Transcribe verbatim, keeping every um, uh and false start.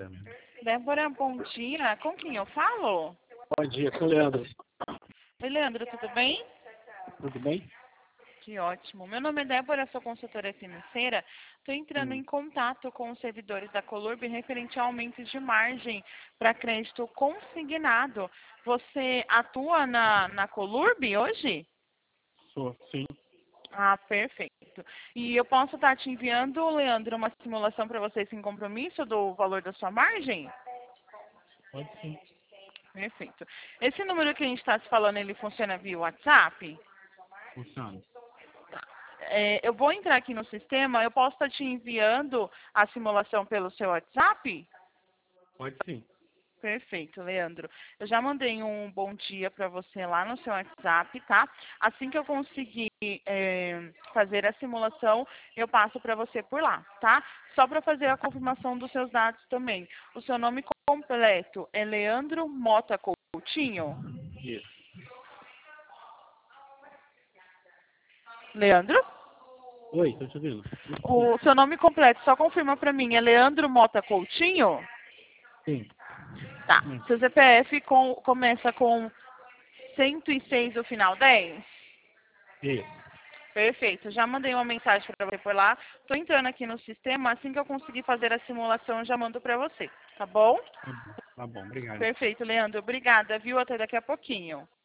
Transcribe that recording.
Débora. Débora, bom dia. Com quem eu falo? Bom dia, com o Leandro. Oi, Leandro, tudo bem? Tudo bem? Que ótimo. Meu nome é Débora, sou consultora financeira. Estou entrando Hum. em contato com os servidores da Colurb referente a aumentos de margem para crédito consignado. Você atua na, na Colurb hoje? Sou, sim. Ah, perfeito. E eu posso estar te enviando, Leandro, uma simulação para você sem compromisso do valor da sua margem? Pode sim. Perfeito. Esse número que a gente está se falando, ele funciona via WhatsApp? Funciona. É, eu vou entrar aqui no sistema, eu posso estar te enviando a simulação pelo seu WhatsApp? Pode sim. Perfeito, Leandro. Eu já mandei um bom dia para você lá no seu WhatsApp, tá? Assim que eu conseguir é, fazer a simulação, eu passo para você por lá, tá? Só para fazer a confirmação dos seus dados também. O seu nome completo é Leandro Mota Coutinho? Isso. Leandro? Oi, tô te ouvindo. O seu nome completo, só confirma para mim, é Leandro Mota Coutinho? Sim. Tá. Hum. Seu C P F com, começa com cento e seis no final, dez? Isso. Perfeito. Já mandei uma mensagem para você por lá. Estou entrando aqui no sistema. Assim que eu conseguir fazer a simulação, eu já mando para você. Tá bom? Tá bom. Tá bom, obrigado. Perfeito, Leandro. Obrigada, viu? Até daqui a pouquinho.